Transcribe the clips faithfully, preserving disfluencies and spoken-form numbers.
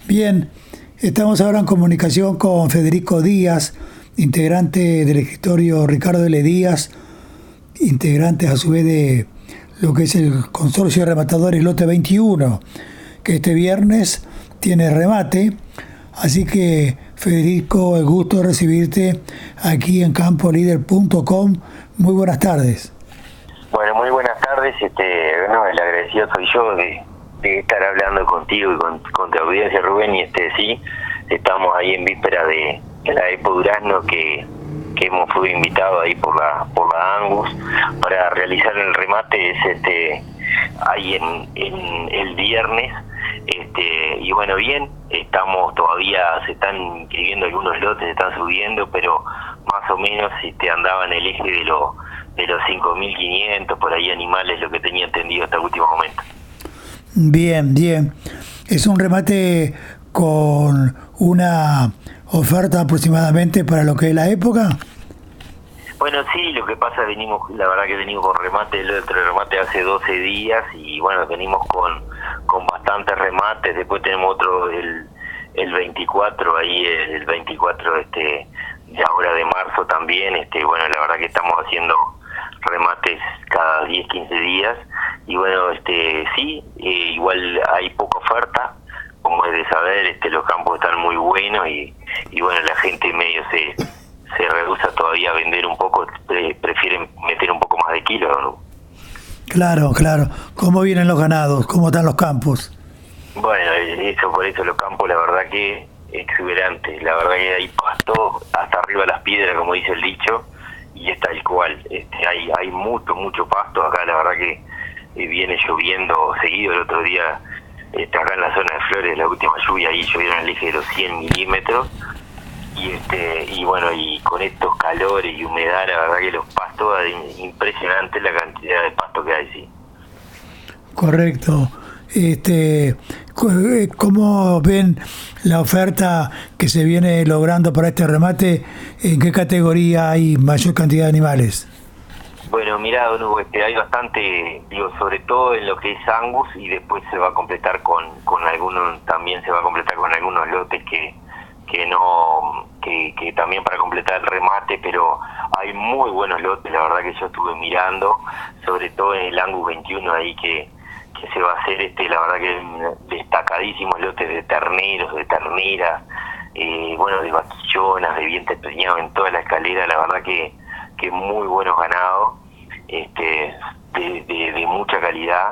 Bien, estamos ahora en comunicación con Federico Díaz, integrante del escritorio Ricardo L. Díaz, integrante a su vez de lo que es el Consorcio de Rematadores Lote veintiuno, que este viernes tiene remate. Así que, Federico, el gusto de recibirte aquí en campo líder punto com. Muy buenas tardes. Bueno, muy buenas tardes. Este, bueno, el agradecido soy yo de, de estar hablando contigo y con, con tu audiencia, Rubén. Y este sí, estamos ahí en víspera de, de la Expo Durazno que, que hemos sido invitados ahí por la por la Angus para realizar el remate. Es este ahí en, en el viernes. Este, y bueno, bien, estamos todavía, se están inscribiendo algunos lotes, se están subiendo, pero más o menos este, andaba en el eje de, lo, de los cinco mil quinientos, por ahí animales, lo que tenía entendido hasta el último momento. Bien, bien. Es un remate con una oferta aproximadamente para lo que es la época. Bueno, sí, lo que pasa, venimos, la verdad que venimos con remate, el otro remate hace doce días y bueno, venimos con, con bastantes remates. Después tenemos otro el, el veinticuatro, ahí el veinticuatro este de ahora de marzo también. Este bueno, la verdad que estamos haciendo remates cada diez, quince días y bueno, este sí, eh, igual hay poca oferta, como es de saber, este los campos están muy buenos y, y bueno, la gente medio se... se rehúsa todavía a vender un poco, pre- prefieren meter un poco más de kilos, ¿no? Claro, claro. ¿Cómo vienen los ganados? ¿Cómo están los campos? Bueno, eso por eso los campos, la verdad que exuberantes, la verdad que hay pasto hasta arriba de las piedras, como dice el dicho, y es tal cual. Este, hay hay mucho, mucho pasto acá, la verdad que eh, viene lloviendo seguido. El otro día, este, acá en la zona de Flores, la última lluvia, ahí llovieron el eje de los cien milímetros, y este y bueno, y con estos calores y humedad, la verdad que los pastos, es impresionante la cantidad de pasto que hay, sí. Correcto. Este, ¿cómo ven la oferta que se viene logrando para este remate? ¿En qué categoría hay mayor cantidad de animales? Bueno, mirá, don Hugo, este, hay bastante, digo, sobre todo en lo que es Angus, y después se va a completar con, con algunos, también se va a completar con algunos lotes que que no que, que también para completar el remate, pero hay muy buenos lotes, la verdad que yo estuve mirando, sobre todo en el Angus veintiuno ahí que, que se va a hacer, este la verdad que destacadísimos lotes de terneros, de terneras, eh, bueno, de vaquillonas, de vientre preñado en toda la escalera, la verdad que, que muy buenos ganados, este de, de, de mucha calidad.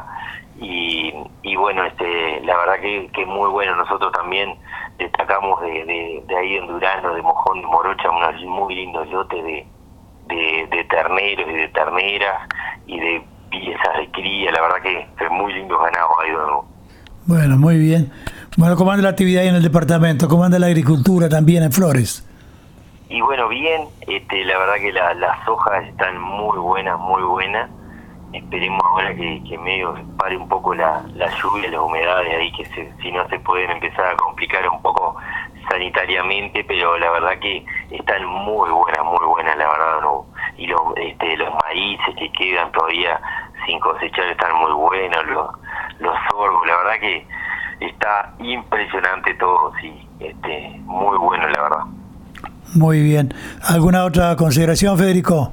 Y, y bueno, este la verdad que, que muy bueno. Nosotros también destacamos de, de, de ahí en Durazno, de Mojón de Morocha, unos muy lindos lotes de, de, de terneros y de terneras y de piezas de cría, la verdad que, que muy lindos ganados ahí de nuevo. Bueno, muy bien. Bueno, ¿cómo anda la actividad ahí en el departamento? ¿Cómo anda la agricultura también en Flores? Y bueno, bien, este la verdad que la, las hojas están muy buenas, muy buenas. Esperemos ahora que, que medio pare un poco la, la lluvia, las humedades ahí, que se, si no se pueden empezar a complicar un poco sanitariamente, pero la verdad que están muy buenas, muy buenas, la verdad, ¿no? Y los, este, los maíces que quedan todavía sin cosechar están muy buenos, los, los sorgos, la verdad que está impresionante todo, sí, este, muy bueno, la verdad. Muy bien. ¿Alguna otra consideración, Federico?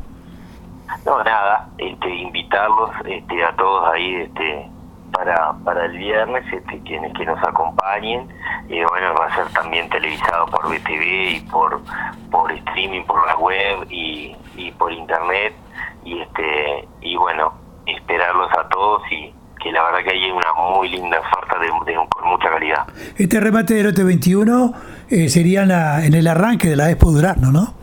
No, nada, este, invitarlos este, a todos ahí este, para para el viernes, este, quienes que nos acompañen. Eh, bueno, va a ser también televisado por B T V y por por streaming, por la web y, y por internet. Y este y bueno, esperarlos a todos y que la verdad que hay una muy linda oferta de, de, con mucha calidad. Este remate del lote veintiuno eh, sería en, la, en el arranque de la Expo Durazno, ¿no?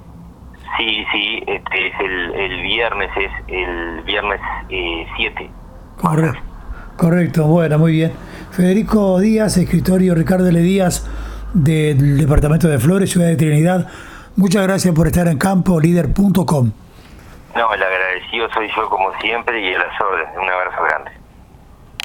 Sí, sí, este es el, el viernes, es el viernes eh, siete. Correcto, correcto, bueno, muy bien. Federico Díaz, escritorio Ricardo L. Díaz del Departamento de Flores, Ciudad de Trinidad. Muchas gracias por estar en campo líder punto com. No, el agradecido soy yo como siempre y a las órdenes. Un abrazo grande.